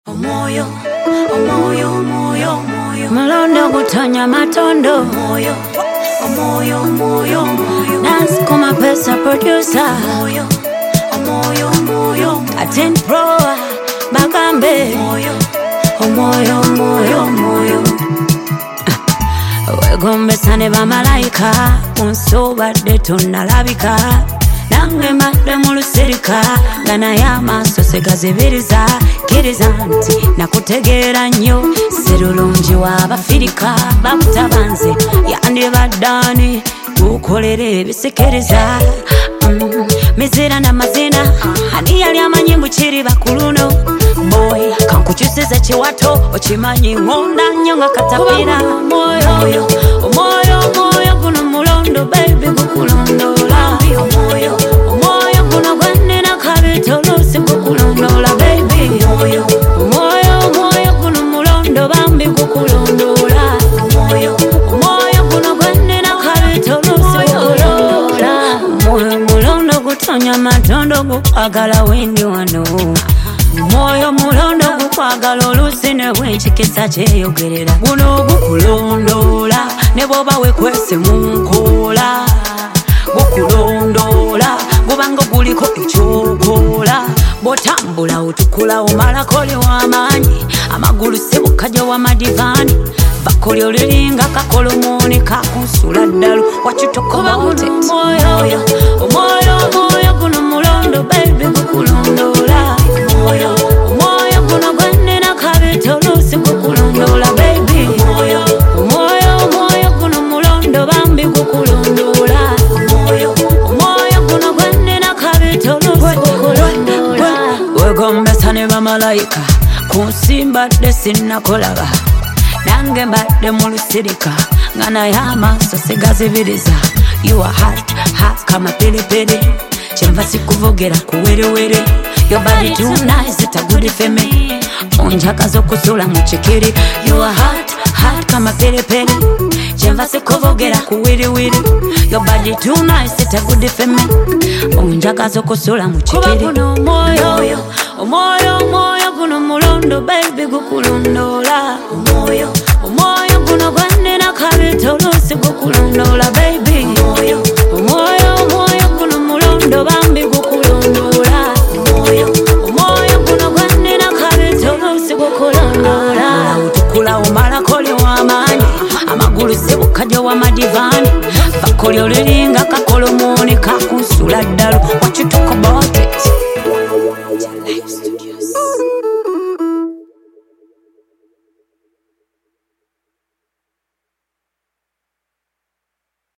Omoyo, omoyo, omoyo, omoyo. Malondo kutonya matondo. Omoyo, omoyo, omoyo, omoyo. Dance kuma pesa producer. Omoyo, omoyo, omoyo. Atin pro bagambe. Omoyo, Omoyo, omoyo, omoyo. Wegombe sane ba malaika. Unsoba de tunalabika. Nange madde mu lusirika ngana y'amaaso segazibiriza kiriza nti nakutegeera nnyo sirulungi w'Abafirika bamutabanze yandibaddaani gukolere ebisikiriza mizira n'amazina ani yali amanyi mbukiri bakuluno boy kankukyusiza kiwato okimanyi ngonda nnyo nga katapira omwoyo omwoyo omwoyo guno mulondo baby gukulondola omoyo, omwoyo guno gwannina kabito oluusi gukulondola baby omoyo, omwoyo omwoyo guno mulondo bambi gukulondola omoyo, omwoyo guno gwannina kabito oluusi gukulondola omwoyo mulondo gutonya matondo gukwagala wendi wano omwoyo mulondo gukwagala oluusi ne bwenkikisa kyeyogerera guno gukulondola ne bwoba wekwese mu nkoola gukulondola gubanga guliko ekyokola bw'otambula otukula omalako oli w'amaanyi amagulu sibukajja w'amadivaani bakoli oliringa kakolomooni kakunsula ddalu wakitokoba omwoyo omwoyo omwoyo guno mulondo baby gukulondola omoyo, omwoyo guno gwannina kabito oluusi gukulondola baby omoyo, omwoyo omwoyo guno mulondo bambi gukulondola omoyo, omwoyo guno gwannina kabito oluusi gukulondola wegombesa ne bamalayika ku nsi mbadde sinnakolaba nange mbadde mu lusirika nga naye amaaso sigazibiriza you are hot kama pilipili kyenva sikuvogera kuwerewere your body too nice it's a good for me onjakaza okusula mu kikiri you are hot kama pilipili kyenva sikuvogera kuwerewere your body too nice it's a good for me onjakaza okusula mu kikiri omwoyo omwoyo omwoyo guno mulondo baby gukulondola omoyo, omwoyo guno gwannina kabito oluusi gukulondola baby omoyo, omwoyo omwoyo guno mulondo bambi gukulondola omoyo, omwoyo guno gwannina kabito oluusi gukulondola otukula omalako oli w'amaanyi amagulu sibukajja w'amadivaani bakoli oliringa